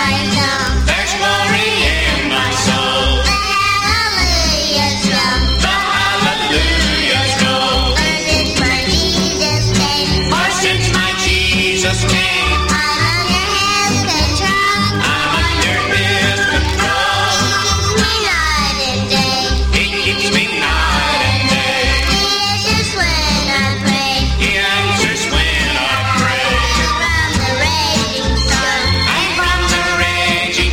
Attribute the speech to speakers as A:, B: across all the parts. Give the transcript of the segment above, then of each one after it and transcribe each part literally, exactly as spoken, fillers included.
A: Raging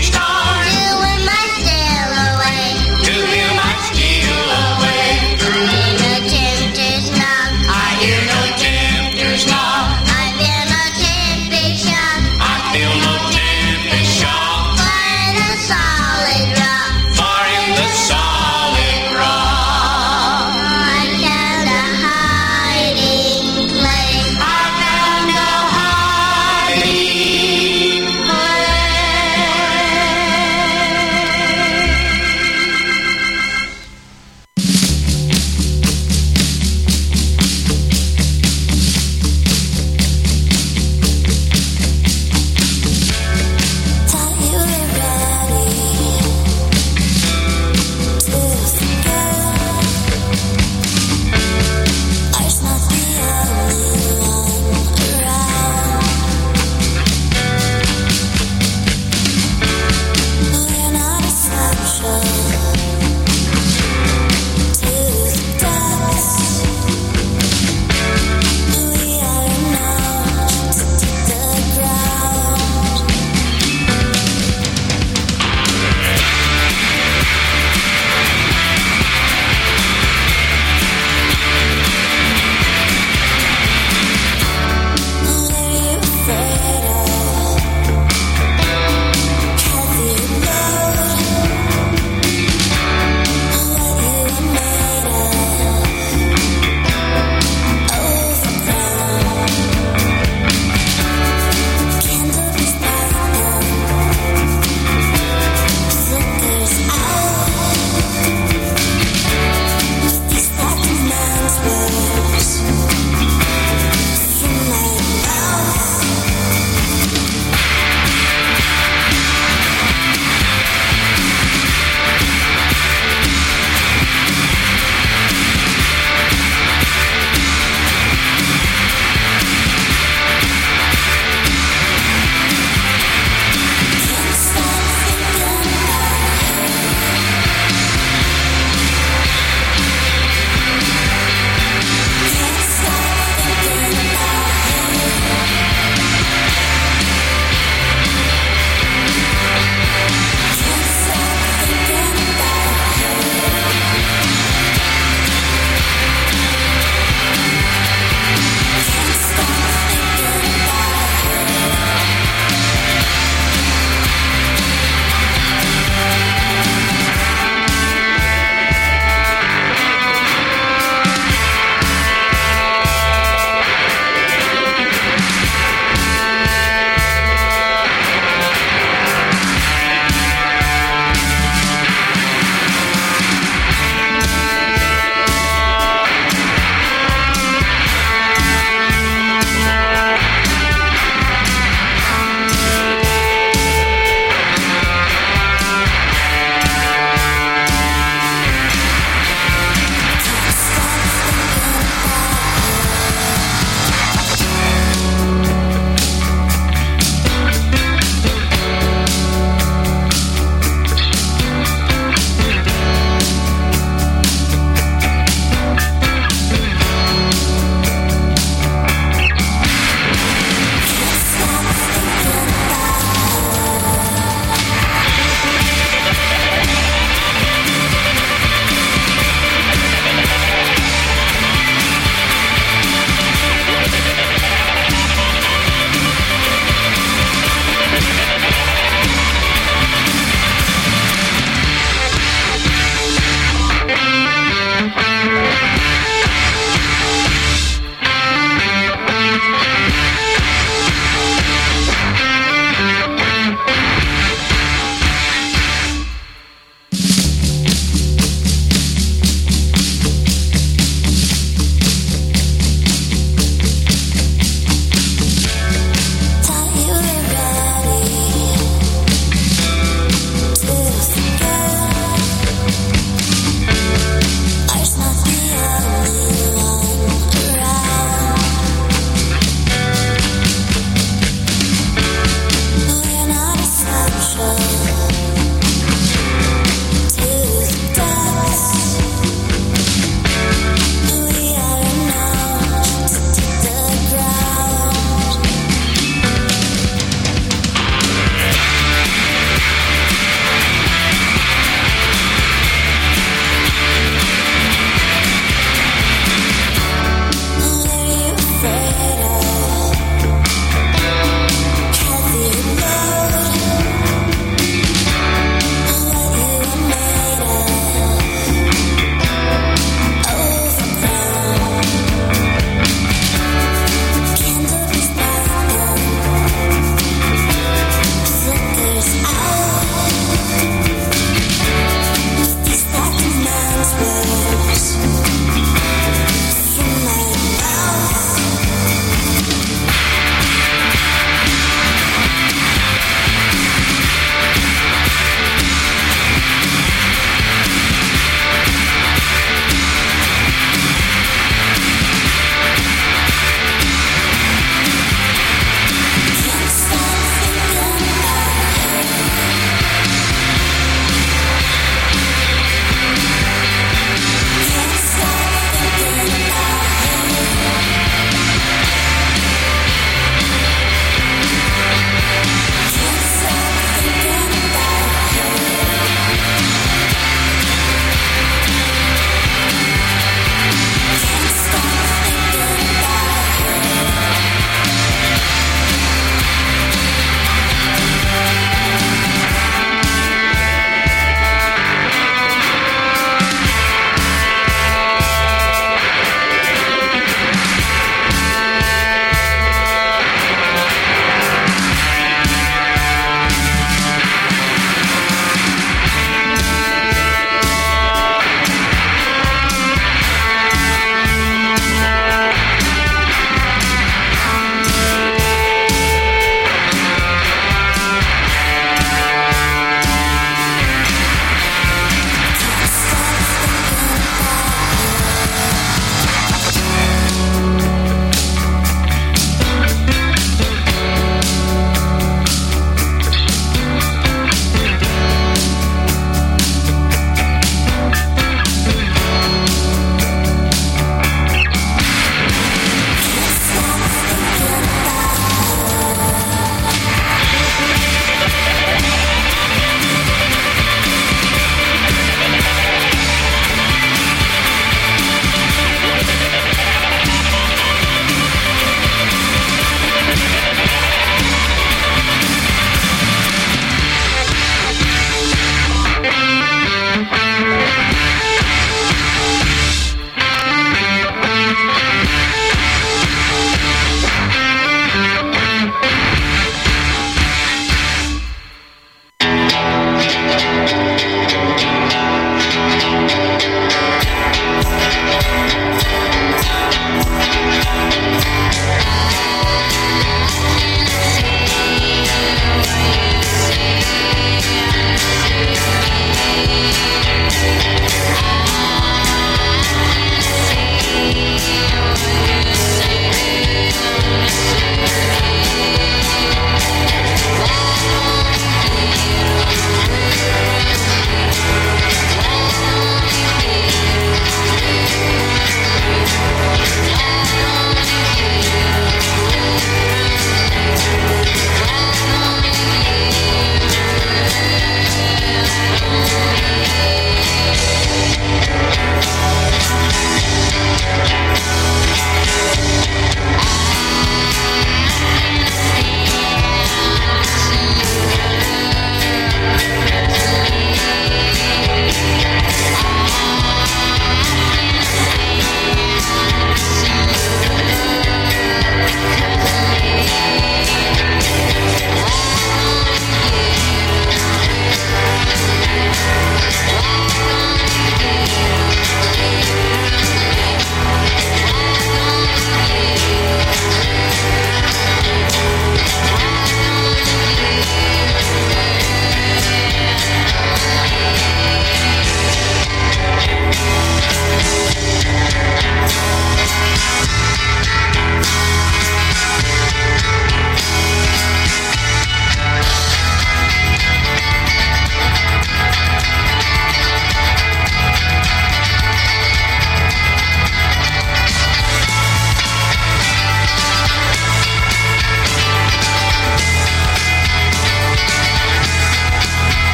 A: Can't stop thinking about you.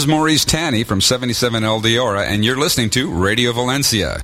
A: is Maurice Tanny from seventy-seven El Diora, and you're listening to Radio Valencia.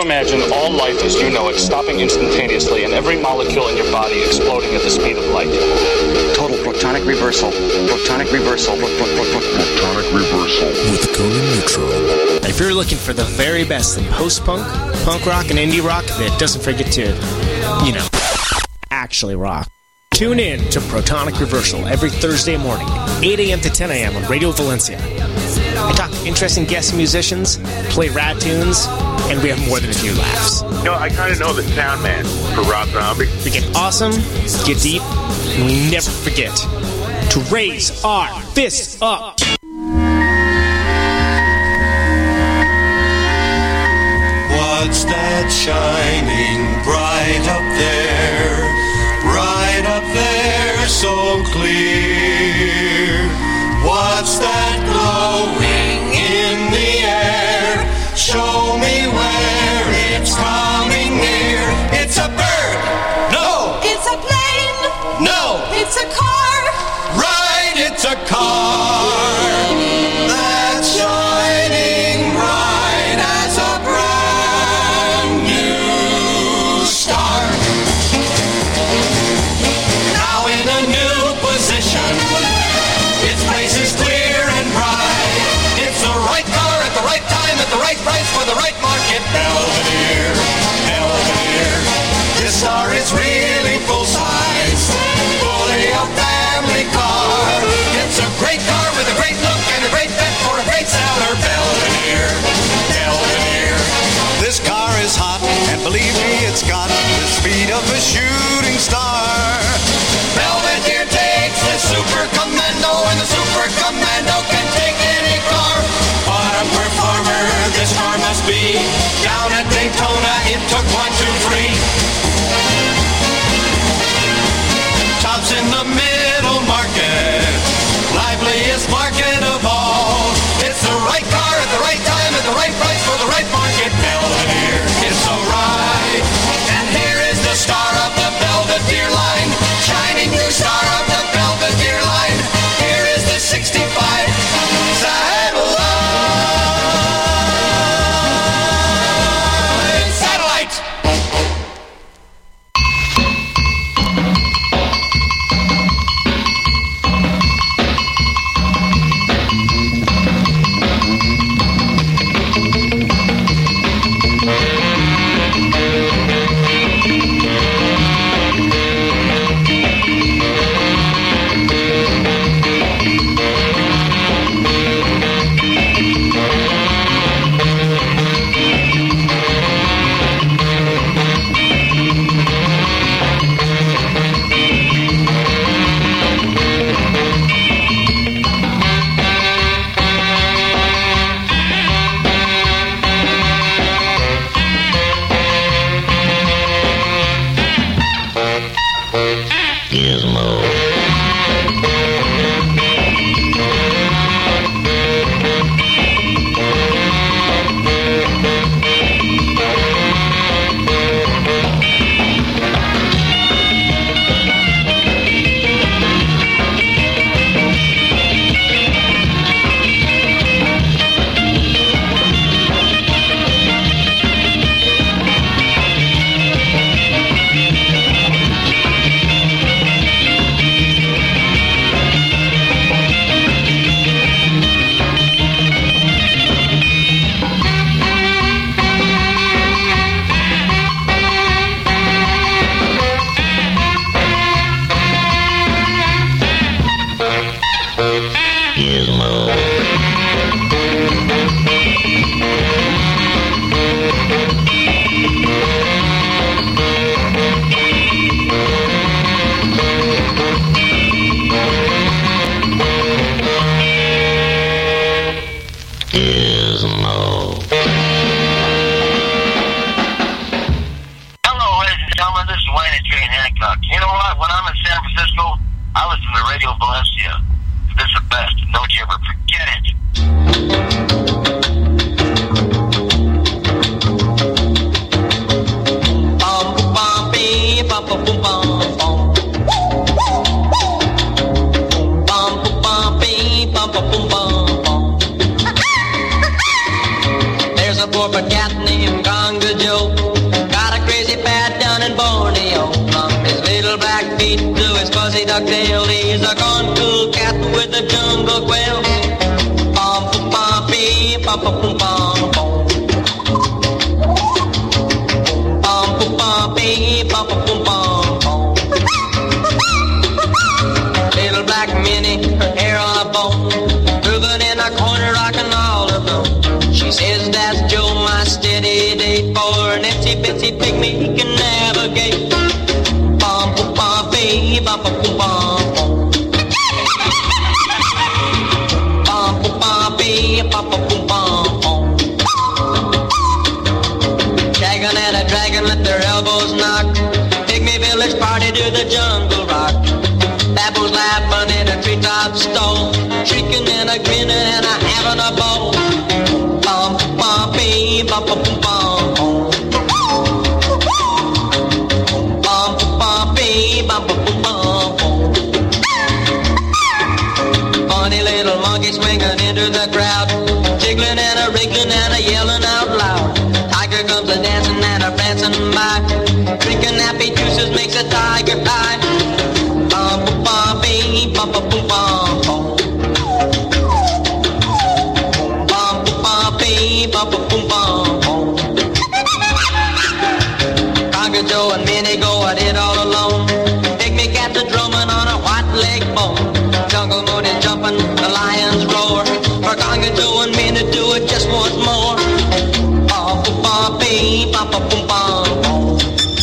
B: imagine all life as you know it stopping instantaneously and every molecule in your body exploding at the speed of light.
C: Total protonic reversal. Protonic reversal. Pro- pro- pro- pro- protonic reversal.
D: With Conan Neutron.
E: If you're looking for the very best in post-punk, punk rock, and indie rock that doesn't forget to, you know, actually rock, tune in to Protonic Reversal every Thursday morning, eight a.m. to ten a.m. on Radio Valencia. I talk to interesting guest musicians, play rad tunes, and we have more than a few laughs.
F: You know, I kind of know the sound man for Rob Zombie.
E: We get awesome, get deep, and we never forget to raise our fists up.
G: What's that shining bright up there? Right up there, so clear. What's that glowing in the air? Show me where it's coming near. It's a bird. No.
H: It's a plane.
G: No.
H: It's a car.
G: Right, it's a car. That's shining bright as a brand new star. Now in a new position, its place is clear and bright. It's the right car at the right time at the right price for the right market. Belvedere, Belvedere. This star is really full size, fully a family car. It's a great car with a great look and a great bet for a great seller. Belvedere, Belvedere. This car is hot, and believe me, it's got the speed of a shooting star. Belvedere takes the Super Commando, and the Super Commando can take any car. What a performer this car must be. Down at Daytona, it took one, two, three. Tops in the middle market, liveliest market of all. It's the right car at the right time at the right price for the right market. Belvedere is so right. And here is the star of the Belvedere line, shining new star of the Belvedere line. Here is the sixty-five satellite. Satellite.
I: There's a poor cat named Conga Joe. in Borneo. From his little black feet to his fuzzy ducktail, he's a gone cool cat with a jungle quail. Pom pum pom pee, pom pum pum pom pom. Pom pum pom pee, pom pum pum pom pom. Little black Minnie, her hair on a bone, moving in a corner, rocking all alone. She says that's Joe, my steady date, for an itsy bitsy pygmy he can navigate. Pom pum pom pee, pom pum pum pom pom. Pom pum pom pee, pom pum pum pom pom. Dragon and a dragon let their elbows knock. Pygmy village party to the jungle rock. Baboons laughing in a treetop stone, shrieking and a grinning and a having a ball. Pom pom pee, pom pom pom pom. Pom pom pee, pom pom pom pom. Funny little monkey swinging into the crowd, jiggling and a wriggling and a yelling out loud. Tiger comes a dancing and a prancing by, drinking happy juices makes a tiger high. Pom pom pee, pom pom pom pom. Pom pom pee, pom pom pom pom. Conga Joe and Minnie go at it all alone. Pygmy cats are drumming on a white leg bone. Jungle moon is jumping, the lions roar. For Conga Joe and Minnie do it just once more. Pom pom pee, pom pom pom pom.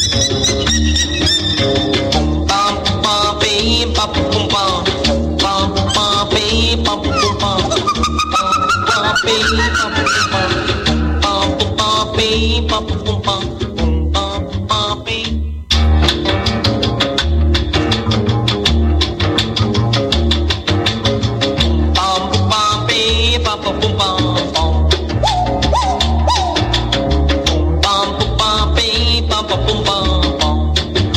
I: Pom pee, pom pom pom. Pom pom pee, pom pom pom. Pom pee, pom pom pom. Pom pom pee, pom pom pom. Pom pom pee. Pom pom pee, pom pom pom. Pom pom pee, pom pom pom.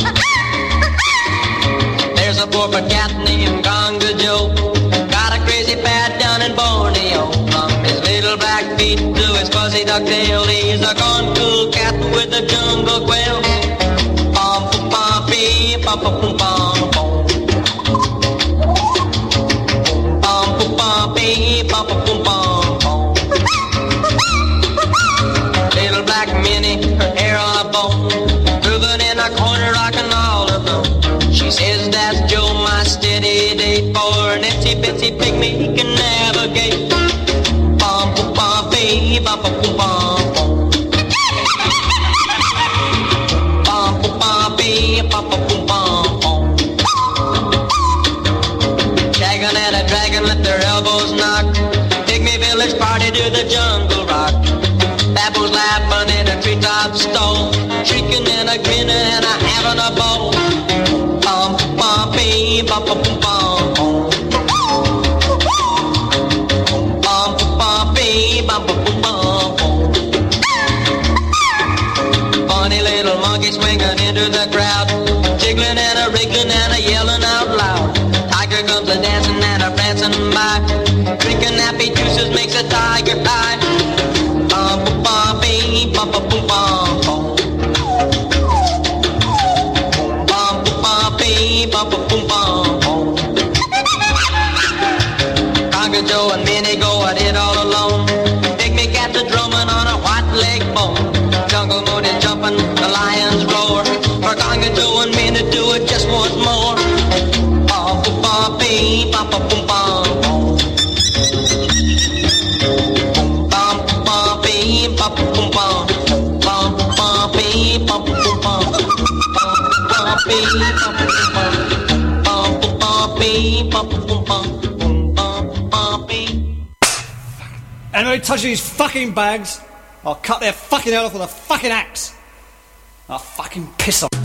I: There's a poor cat named Conga Joe, got a crazy pad down in Borneo. From his little black feet to his fuzzy ducktail, he's a gone cool cat with a jungle quail. Pom pum pom pee, pom pom pum pom pom. Pom pum pom pee, pom pom pum pom pom. Little black Minnie, her hair on a bone, moving in a corner, rocking all alone. She says that's Joe, my steady date, for an itsy bitsy pygmy he can navigate. Pom pum pom pee, pom pom pum pom. Pom pum pom pee, pom pom pum pom. Dragon and a dragon let their elbows knock. Pygmy village party to the jungle rock. Baboons laughing in a treetop stone, shrieking and a grinning and a having a ball. Pom pom pee, pom pom pom pom. Pom pom pee, pom pom pom pom. Funny little monkey swinging into the crowd, jiggling and a wriggling and a yelling out loud. Tiger comes a dancing and a prancing by, drinking happy juices makes a tiger high. Pom pom pee, pom pom pom pom. Pom pom pee, pom pom pom pom. Conga Joe and Minnie go at it all alone. Pygmy cats are drumming on a white leg bone. Jungle moon is jumping, the lions roar. For Conga Joe and Minnie do it just once more. Pom pom pee, pom pom pom pom. Pom pom pee, pom pom pom. Pom pom pee, pom pom pom. Pom pee, pom pom pom. Pom pom pee, pom pom pom. Pom pom pee.
J: Anybody touches these fucking bags, I'll cut their fucking head off with a fucking axe. I'll fucking piss off.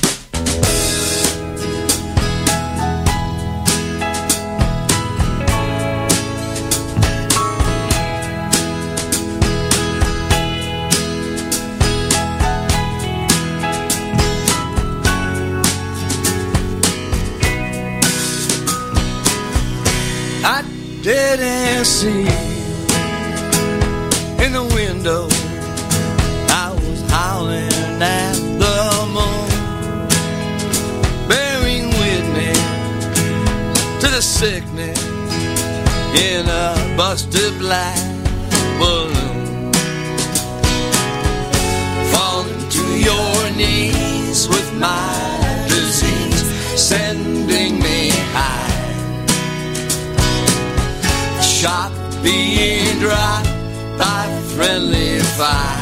K: I didn't see in the window. I was howling at the moon. in a busted black balloon. Falling to your knees with my disease, sending me high. Shot being dropped by friendly fire.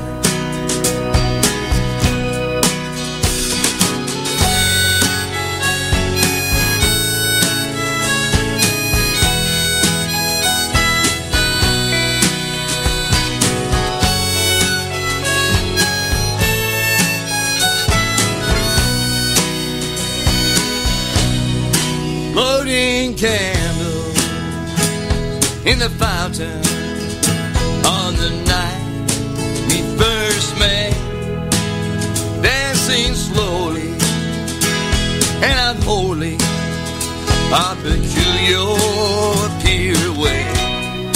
K: Floating candles in the fountain on the night we first met, dancing slowly and unholy, our peculiar pirouette.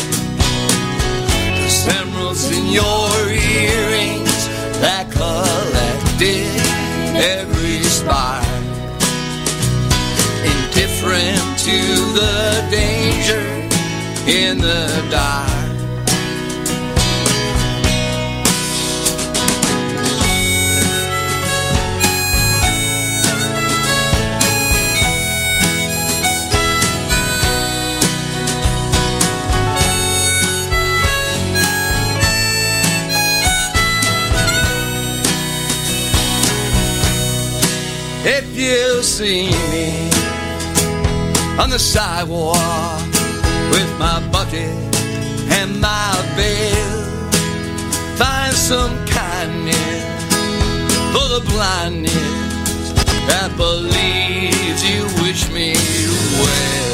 K: The emeralds in your earrings that collected every spark, indifferent to the danger in the dark. If you see me on the sidewalk with my bucket and my bell, find some kindness for the blindness that believes you wish me well.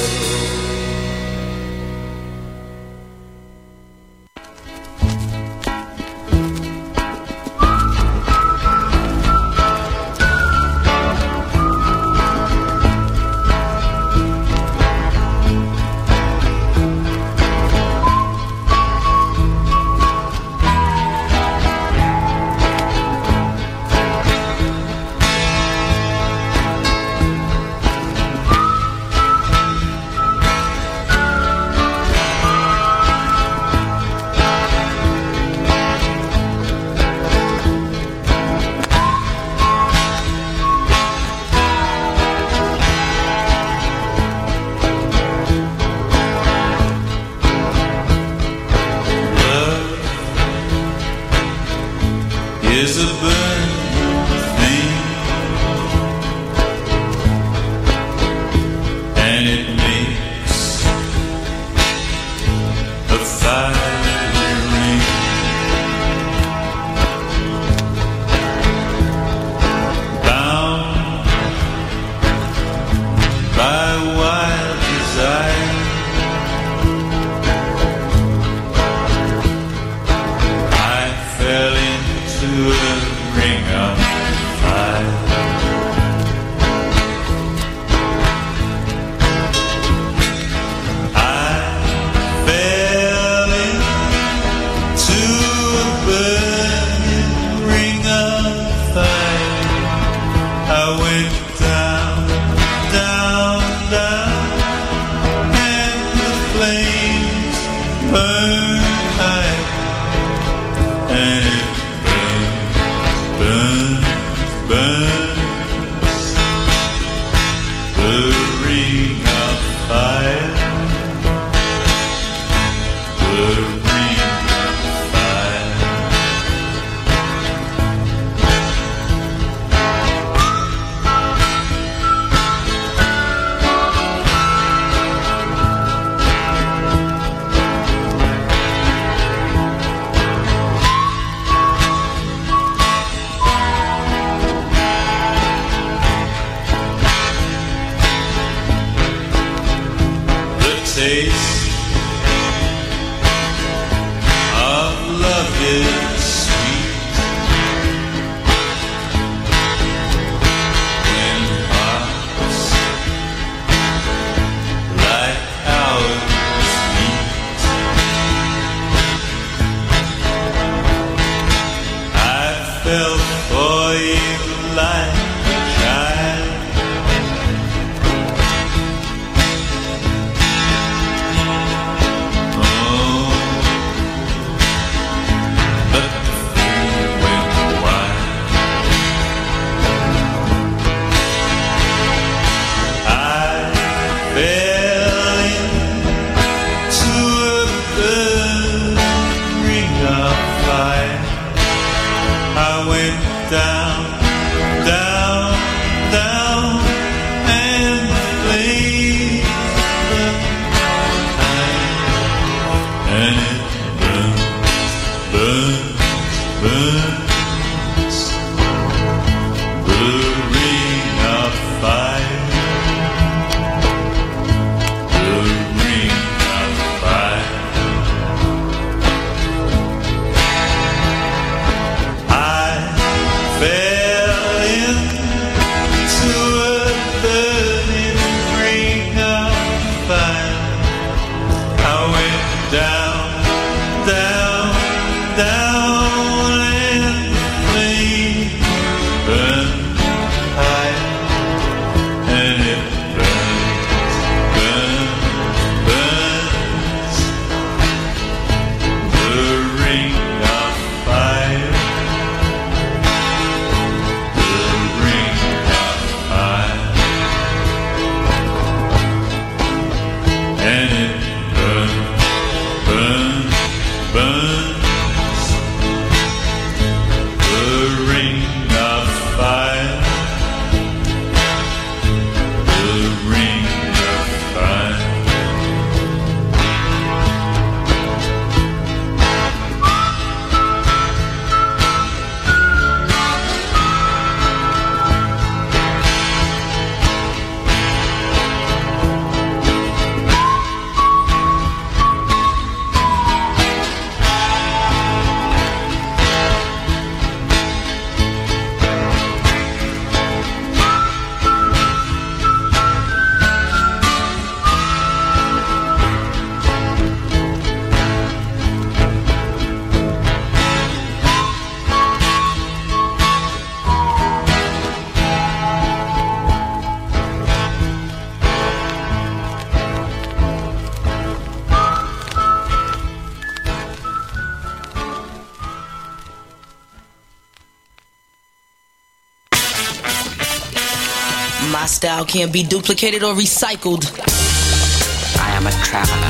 L: My style can't be duplicated or recycled.
M: I am a traveler,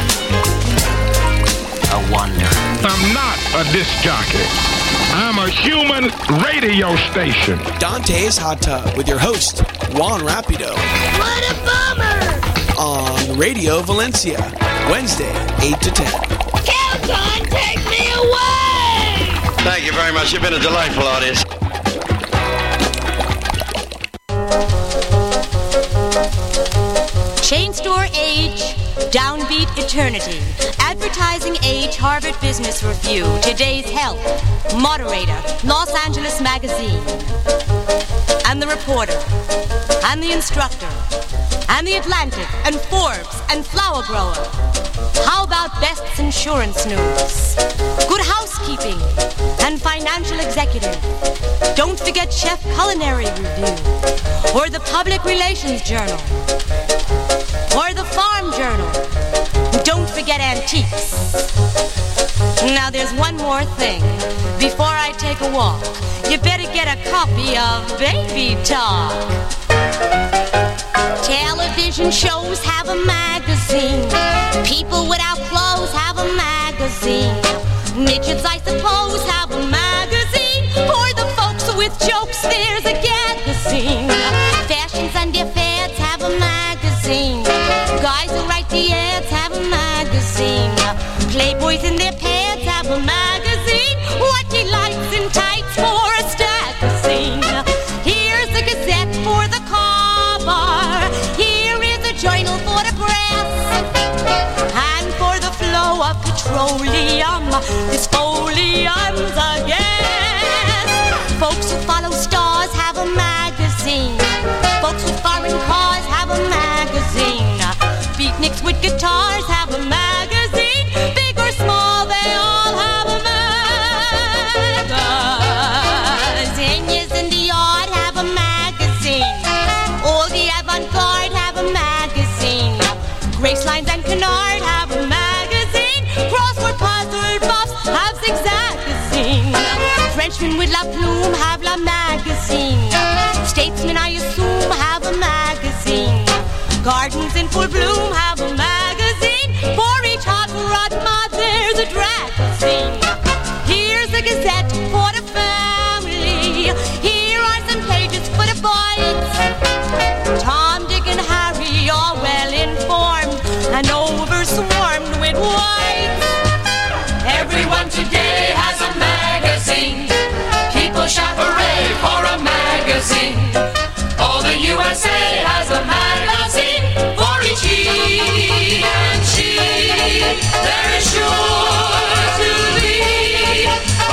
M: a wanderer.
N: I'm not a disc jockey. I'm a human radio station.
O: Dante's Hot Tub with your host, Juan Rapido.
H: What a bummer!
O: On Radio Valencia, Wednesday, eight to ten.
H: Kelton, take me away!
P: Thank you very much. You've been a delightful audience.
Q: Chain Store Age, Downbeat Eternity, Advertising Age, Harvard Business Review, Today's Health, Moderator, Los Angeles Magazine, and The Reporter, and The Instructor, and The Atlantic, and Forbes, and Flower Grower. How about Best's Insurance News, Good Housekeeping, and Financial Executive? Don't forget Chef Culinary Review, or the Public Relations Journal, or the Farm Journal. Don't forget Antiques. Now there's one more thing. Before I take a walk, you better get a copy of Baby Talk. Television shows have a magazine. People without clothes have a magazine. Midgets, I suppose, have a magazine. For the folks with jokes, there's a magazine. Fashions and their fads have a magazine. Guys who write the ads have a magazine. Playboys in their pants have a magazine. What delights in tights for a stagazine. Here's a gazette for the car bar. Here is a journal for the press. And for the flow of petroleum, this folium's a guess. Folks who follow stars have a magazine. Folks with foreign cars have a magazine. Beatniks with guitars have a magazine. Big or small, they all have a magazine. Yes, in the art have a magazine. All the avant-garde have a magazine. Gracelines and Canard have a magazine. Crossword puzzle buffs have Zigzagazine. Frenchmen with La Plume have La Magazine. Statesmen, I assume, have a magazine. Gardens in full bloom have a magazine. For each hot rod mod, there's a drag-scene. Here's a gazette for the family. Here are some pages for the boys. Tom, Dick, and Harry are well informed and overswarmed with whites.
G: Everyone today has a magazine. People shout hooray for a magazine. All the U S A has a magazine. For each he and she, there is sure to be a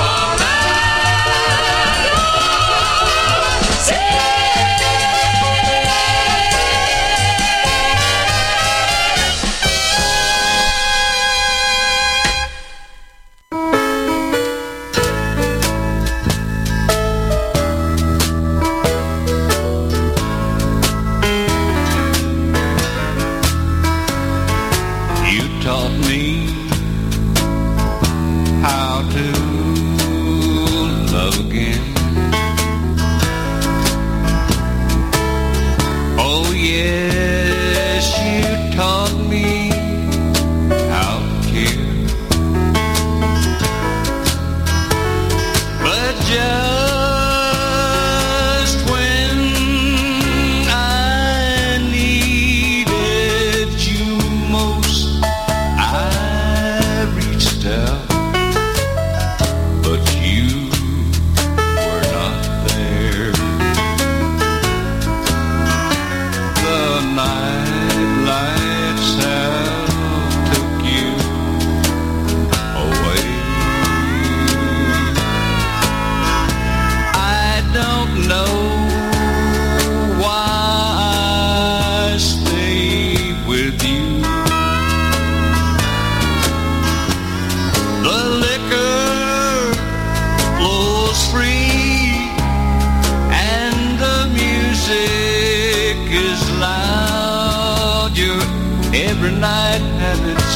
K: every night habits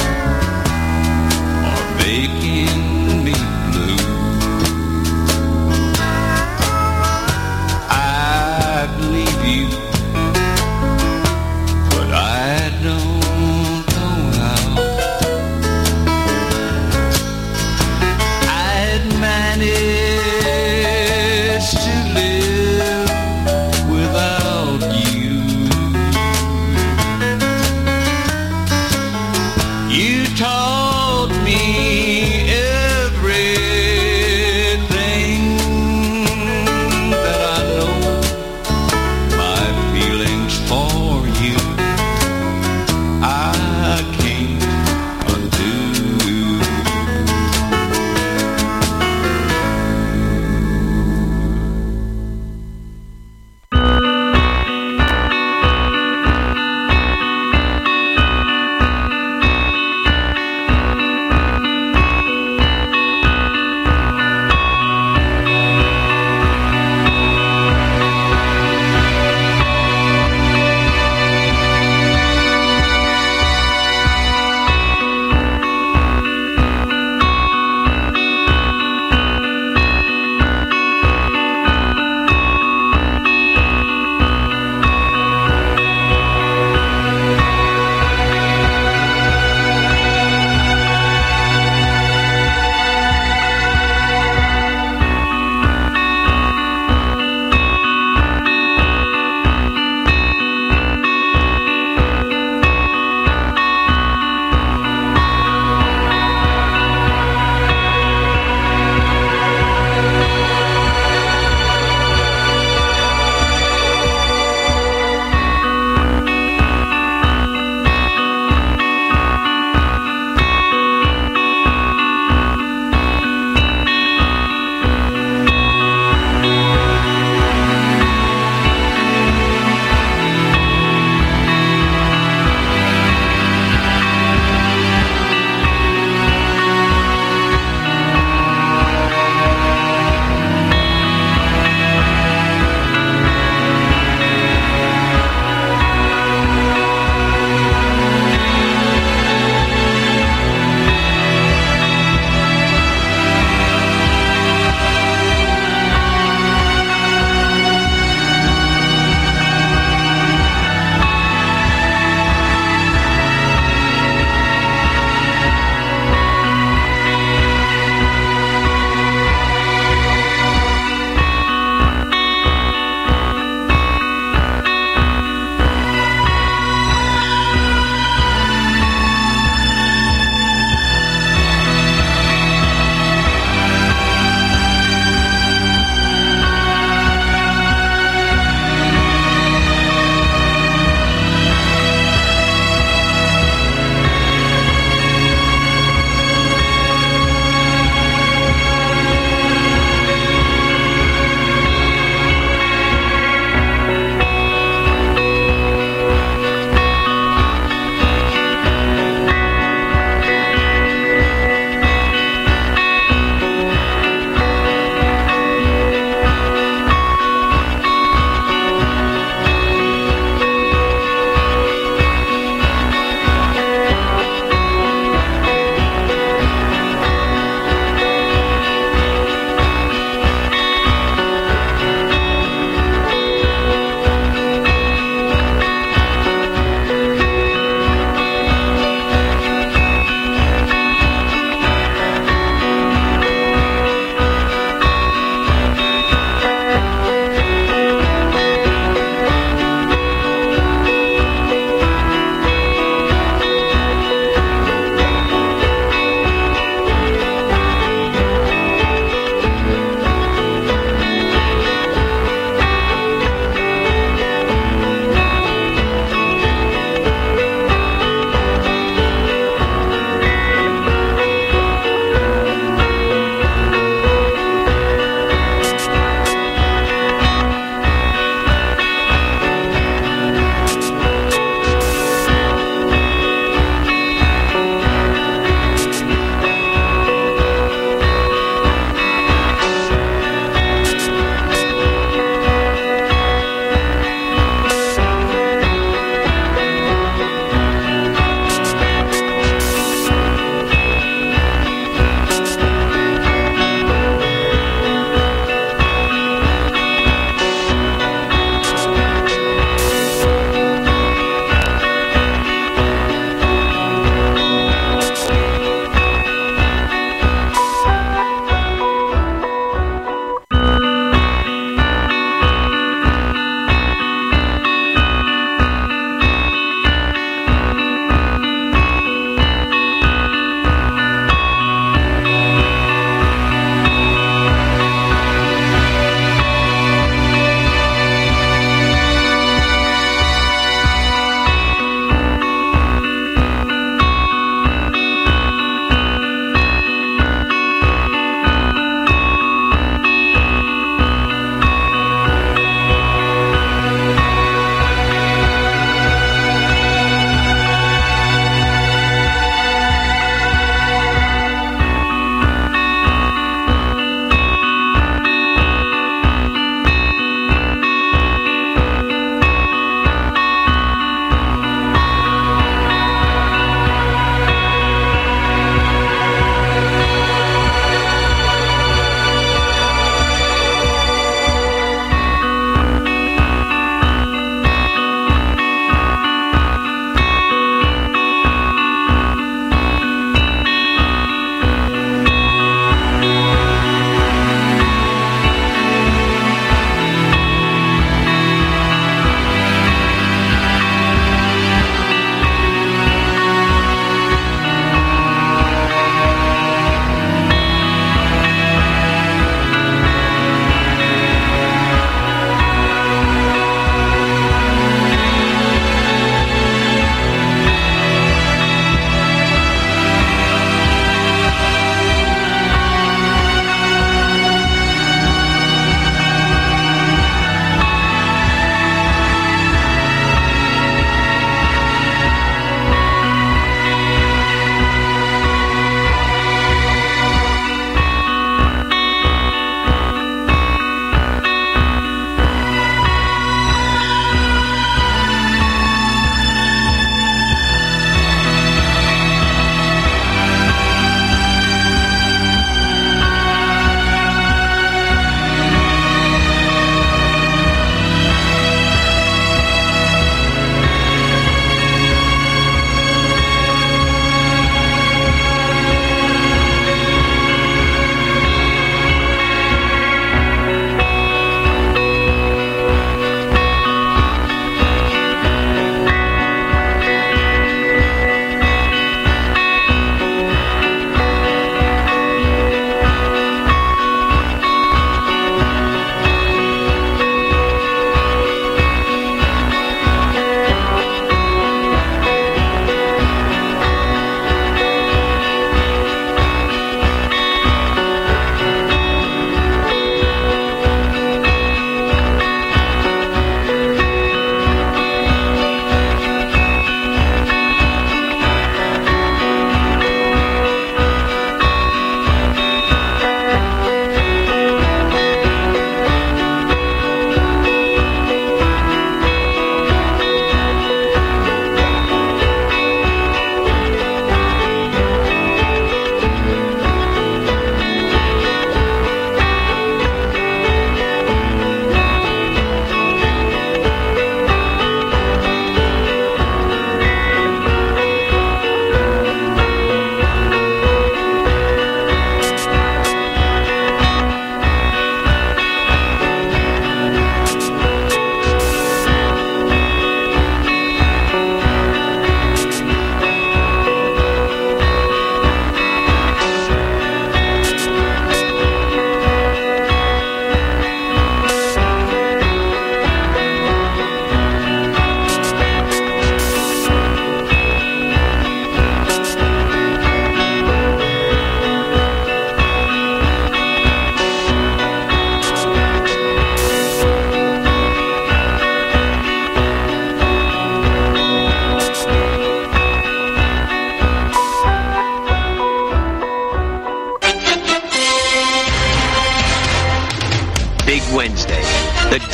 K: are making me blue. I'd leave you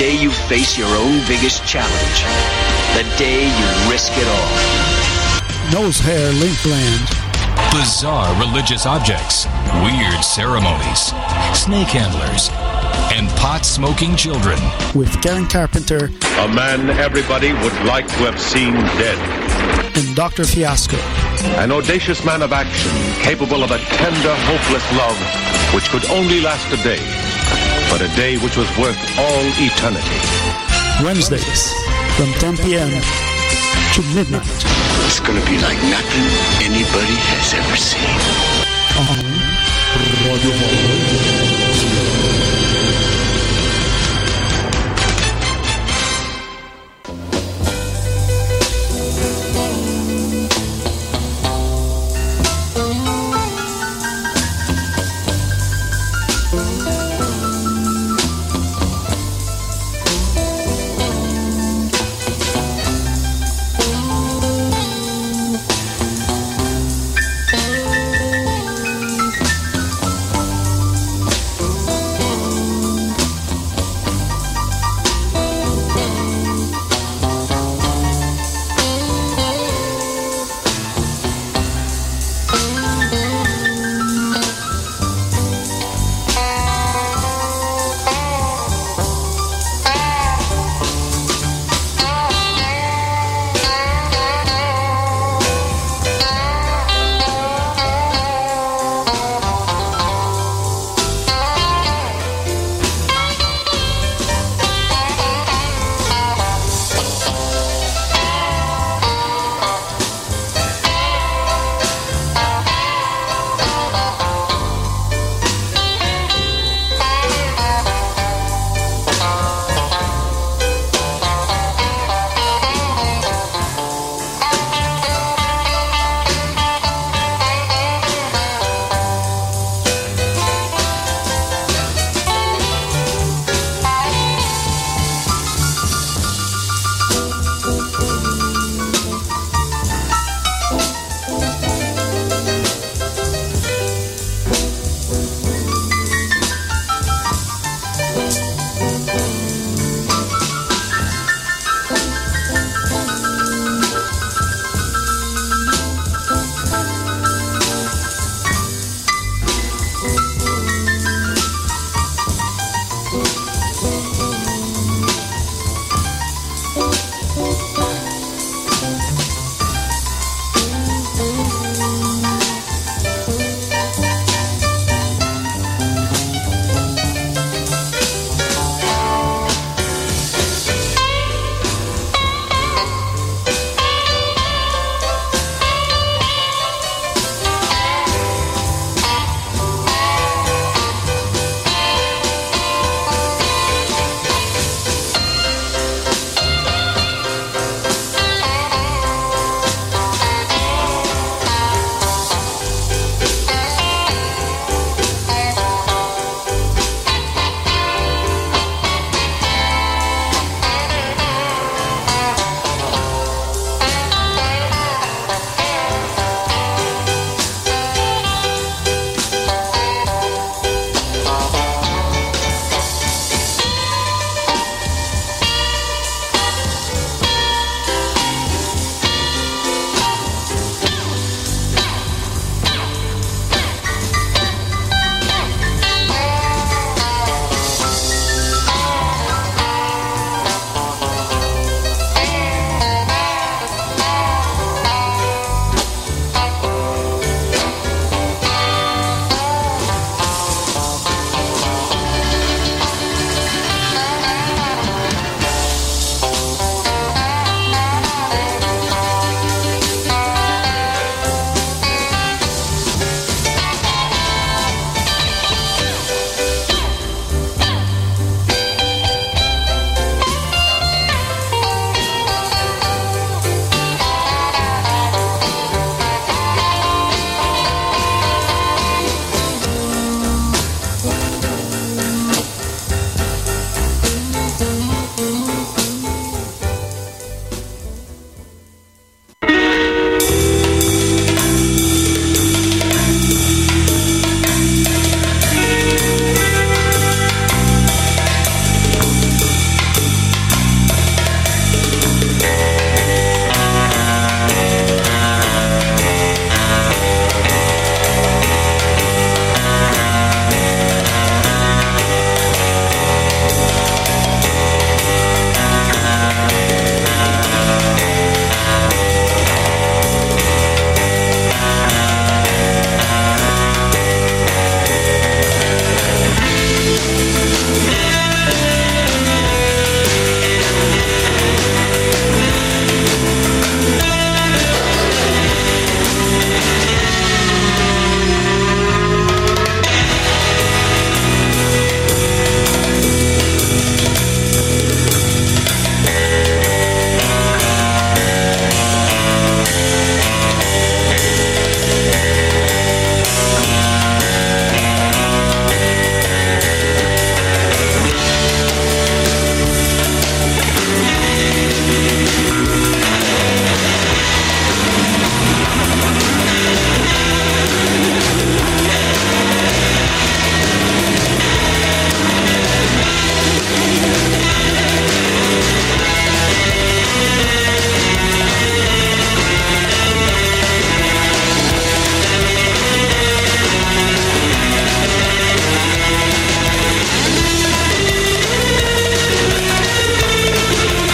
R: day you face your own biggest challenge. The day you risk it all.
S: Nose hair link gland.
T: Bizarre religious objects, weird ceremonies, snake handlers, and pot-smoking children.
S: With Karen Carpenter.
U: A man everybody would like to have seen dead.
S: And Doctor Fiasco.
U: An audacious man of action, capable of a tender, hopeless love, which could only last a day, but a day which was worth all eternity.
S: Wednesdays, from ten p.m. to midnight.
V: It's going to be like nothing anybody has ever seen.
S: On Radio Hall.